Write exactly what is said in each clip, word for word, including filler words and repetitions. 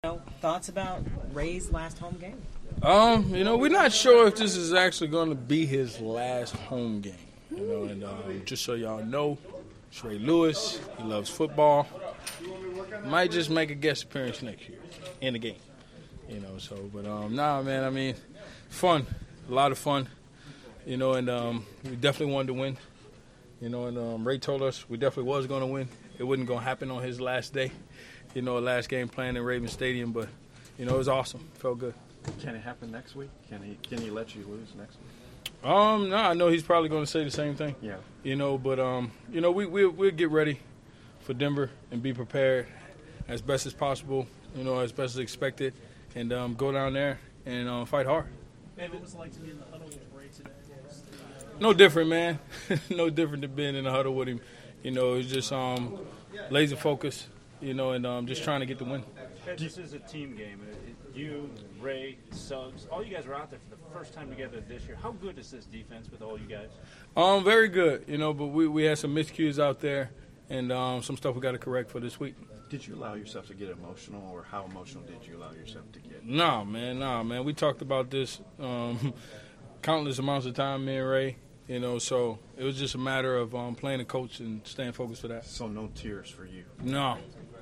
know, thoughts about Ray's last home game? Um, you know, we're not sure if this is actually going to be his last home game. You know, and um, just so y'all know, it's Ray Lewis. He loves football. Might just make a guest appearance next year in the game. You know, so, but um, nah, man. I mean, fun, a lot of fun. You know, and um, we definitely wanted to win. You know, and um, Ray told us we definitely was going to win. It wasn't going to happen on his last day. You know, last game playing in Raven Stadium, but you know, it was awesome. Felt good. Can it happen next week? Can he can he let you lose next week? Um, no, I know he's probably going to say the same thing. Yeah. You know, but um, you know, we we we'll get ready for Denver and be prepared as best as possible. You know, as best as expected, and um, go down there and um, fight hard. And what was it like to be in the huddle with Ray today? No different, man. No different than being in the huddle with him. You know, it's just um, laser focus. You know, and um, just trying to get the win. This is a team game. You, Ray, Suggs, all you guys are out there for the first time together this year. How good is this defense with all you guys? Um, very good. You know, but we, we had some miscues out there, and um, some stuff we got to correct for this week. Did you allow yourself to get emotional, or how emotional did you allow yourself to get? Nah, man, nah, man. We talked about this um, countless amounts of time, me and Ray. You know, so it was just a matter of um, playing the coach and staying focused for that. So no tears for you? No.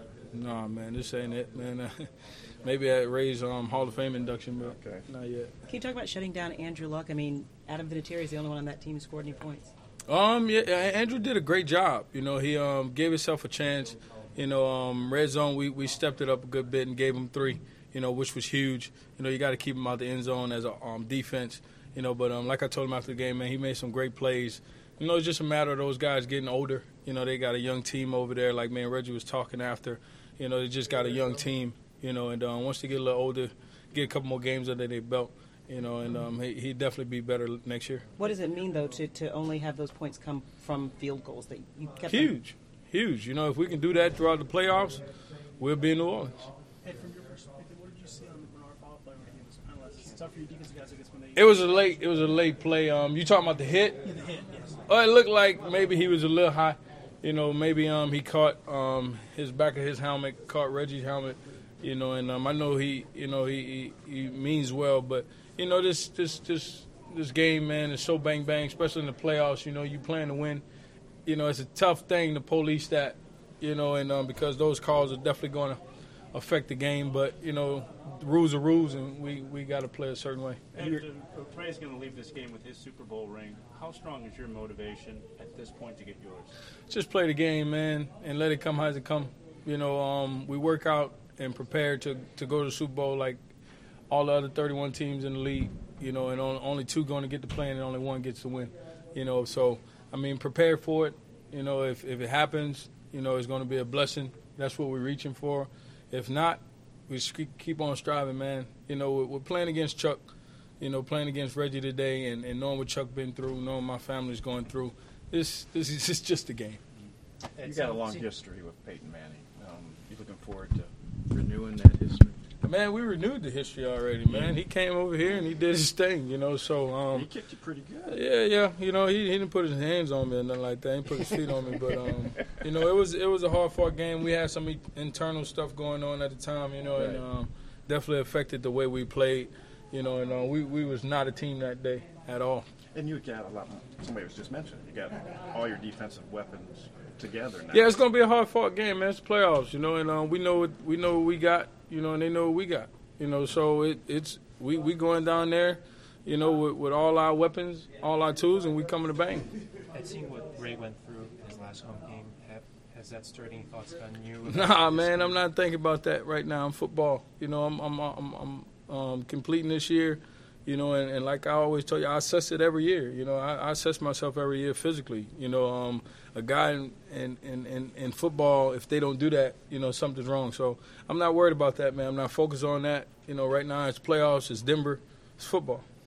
No, man, this ain't it, man. Maybe at Ray's um, Hall of Fame induction, but okay. Not yet. Can you talk about shutting down Andrew Luck? I mean, Adam Vinatieri is the only one on that team who scored any points. Um, yeah, Andrew did a great job. You know, he um, gave himself a chance. You know, um, red zone, we, we stepped it up a good bit and gave him three, you know, which was huge. You know, you got to keep him out the end zone as a um, defense. You know, but um, like I told him after the game, man, he made some great plays. You know, it's just a matter of those guys getting older. You know, they got a young team over there, like me and Reggie was talking after. You know, they just got a young team, you know, and um, once they get a little older, get a couple more games under their belt, you know, and um, he, he'd definitely be better next year. What does it mean, though, to, to only have those points come from field goals? That you kept Huge, them? huge. You know, if we can do that throughout the playoffs, we'll be in New Orleans. And from your perspective, what did you see on the Bernard Ball play when he was penalized? It's tough for your defensive guys, I guess, when they... It was a late, it was a late play. Um, you talking about the hit? Yeah, the hit, yes. Oh, it looked like maybe he was a little high. You know, maybe um, he caught um, his back of his helmet, caught Reggie's helmet, you know, and um, I know he, you know, he, he, he means well, but, you know, this this this this game, man, is so bang bang, especially in the playoffs. You know, you playing to win. You know, it's a tough thing to police that, you know, and um, because those calls are definitely going to affect the game, but, you know, the rules are rules, and we, we got to play a certain way. And uh, Ray's going to leave this game with his Super Bowl ring. How strong is your motivation at this point to get yours? Just play the game, man, and let it come as it come. You know, um, we work out and prepare to, to go to the Super Bowl like all the other thirty-one teams in the league, you know, and only, only two going to get the play and only one gets to win. You know, so, I mean, prepare for it. You know, if, if it happens, you know, it's going to be a blessing. That's what we're reaching for. If not, we just keep on striving, man. You know, we're, we're playing against Chuck. You know, playing against Reggie today and, and knowing what Chuck been through, knowing my family's going through, this this is it's just a game. You got a long history with Peyton Manning. Um, you looking forward to renewing that history? Man, we renewed the history already, man. He came over here and he did his thing, you know. So um, he kicked you pretty good. Yeah, yeah. You know, he, he didn't put his hands on me or nothing like that. He didn't put his feet on me, but um, you know, it was it was a hard fought game. We had some internal stuff going on at the time, you know, right. and um, definitely affected the way we played. You know, and uh, we, we was not a team that day at all. And you got a lot more, somebody was just mentioning, you got all your defensive weapons together now. Yeah, it's going to be a hard-fought game, man. It's the playoffs, you know, and um, we know what, we know what we got, you know, and they know what we got. You know, so it, it's we, we going down there, you know, with, with all our weapons, all our tools, and we coming to bang. And seeing what Ray went through in his last home game, have, has that stirred any thoughts on you? Nah, man, I'm not thinking about that right now. I'm football. You know, I'm I'm I'm, I'm Um, completing this year, you know, and, and like I always tell you, I assess it every year. You know, I, I assess myself every year physically. You know, um, a guy in, in, in, in football, if they don't do that, you know, something's wrong. So I'm not worried about that, man. I'm not focused on that. You know, right now it's playoffs, it's Denver, it's football.